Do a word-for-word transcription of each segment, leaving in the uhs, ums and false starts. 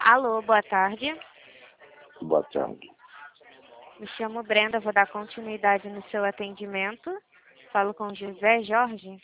Alô, boa tarde. Boa tarde. Me chamo Brenda, vou dar continuidade no seu atendimento. Falo com José Jorge.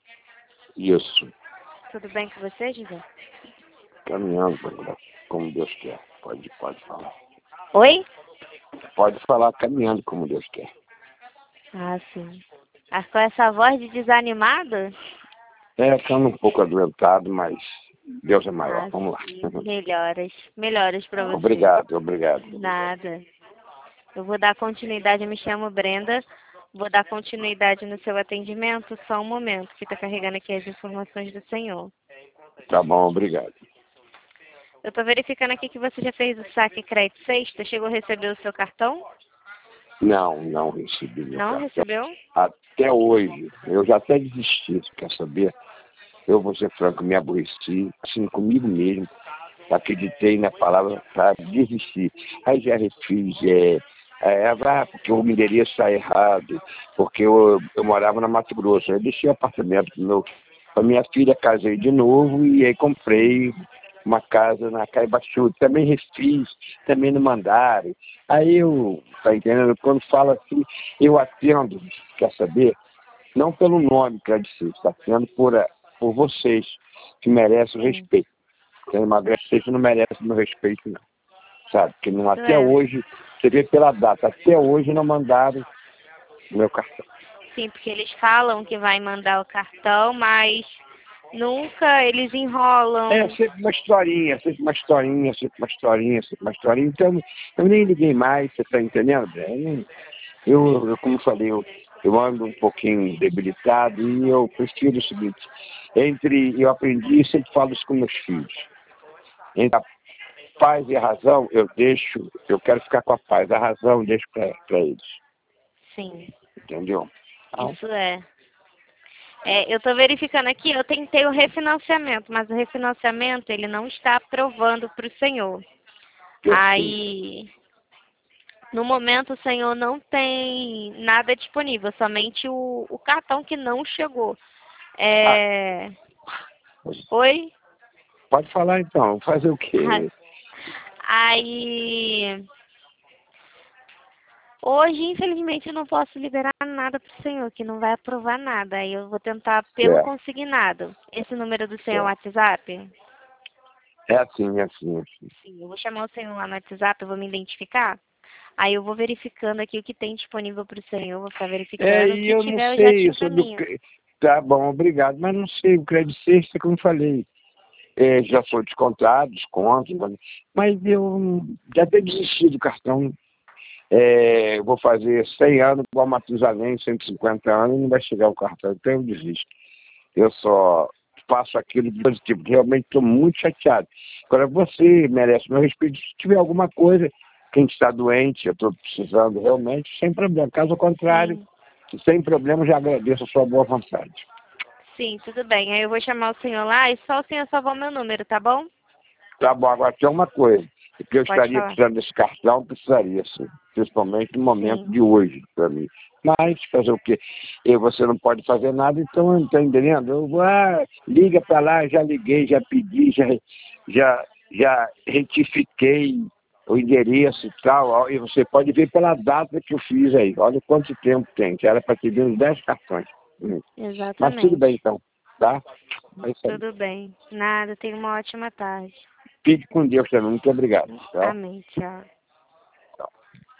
Isso. Tudo bem com você, José? Caminhando, como Deus quer. Pode, pode falar. Oi? Pode falar caminhando como Deus quer. Ah, sim. Ah, com essa voz de desanimado? É, ficando um pouco adoentado, mas Deus é maior. Ah, Vamos lá. sim. Melhoras. Melhoras para você. Obrigado, obrigado. Nada. Eu vou dar continuidade, eu me chamo Brenda. Vou dar continuidade no seu atendimento, só um momento, que está carregando aqui as informações do senhor. Tá bom, obrigado. Eu estou verificando aqui que você já fez o saque crédito sexta. Chegou a receber o seu cartão? Não, não recebi meu Não cartão. recebeu? Até hoje, eu já até desisti, quer saber? Eu vou ser franco, me aborreci, assim, comigo mesmo. Acreditei na palavra para desistir. Aí já refiz, é, é, ah, porque o endereço está errado, porque eu, eu morava na Mato Grosso. Eu deixei o apartamento para minha filha, casei de novo e aí comprei uma casa na Caibaçu. Também refiz, também não mandaram. Aí eu, tá entendendo? Quando fala assim, eu atendo, quer saber? Não pelo nome, quer dizer, está atendo por, por vocês, que merecem o Sim. respeito. Quem emagrece, vocês não merece meu respeito, não. Sabe? Porque não, Isso até é. hoje, você vê pela data, até hoje não mandaram o meu cartão. Sim, porque eles falam que vai mandar o cartão, mas nunca eles enrolam. É sempre uma historinha, sempre uma historinha, sempre uma historinha, sempre uma historinha. Então, eu nem liguei mais, você está entendendo? Eu, eu, eu, como eu falei, eu, eu ando um pouquinho debilitado e eu prefiro o seguinte, entre, eu aprendi e sempre falo isso com meus filhos, entre a paz e a razão, eu deixo, eu quero ficar com a paz, a razão eu deixo para eles. Sim, Entendeu? Então, isso é. É, eu estou verificando aqui, eu tentei o refinanciamento, mas o refinanciamento ele não está aprovando para o senhor. eu sei. Aí, no momento, o senhor não tem nada disponível, somente o, o cartão que não chegou. Ah, É... Oi? pode falar então, fazer o quê? Aí, hoje, infelizmente, eu não posso liberar nada para o senhor, que não vai aprovar nada. Aí eu vou tentar pelo Certo, consignado. Esse número do senhor é o certo. WhatsApp? É assim, é assim, é assim. Sim, eu vou chamar o senhor lá no WhatsApp, eu vou me identificar. Aí eu vou verificando aqui o que tem disponível para o senhor, vou ficar É, verificando. O e que eu não tiver, eu já te sei sobre o encaminho. que. Tá bom, obrigado, mas não sei, o crédito sexta, como eu falei, é, já foi descontado, desconto, mas mas eu já até desisti do cartão. É, eu vou fazer cem anos, igual Matusalém, cento e cinquenta anos, e não vai chegar o cartão, então eu desisto. Eu só faço aquilo de positivo, porque realmente estou muito chateado. Agora, você merece meu respeito. Se tiver alguma coisa, quem está doente, eu estou precisando realmente, sem problema. Caso contrário, Sim, sem problema, já agradeço a sua boa vontade. sim, tudo bem. Aí eu vou chamar o senhor lá e só o senhor salvar o meu número, tá bom? Tá bom, agora tem uma coisa, que eu Pode estaria falar. precisando desse cartão, precisaria, sim, principalmente no momento Sim, de hoje, para mim. Mas fazer o quê? E você não pode fazer nada, então eu não estou entendendo. Eu vou, ah, liga para lá, já liguei, já pedi, já, já, já retifiquei o endereço e tal, ó, e você pode ver pela data que eu fiz aí. Olha quanto tempo tem, que era para ter vindo dez cartões. Hum. Mas tudo bem exatamente. então, tá? É isso aí. Tudo bem. Nada, tenha uma ótima tarde. Fique com Deus também. Muito obrigado. Tá? Amém, tchau.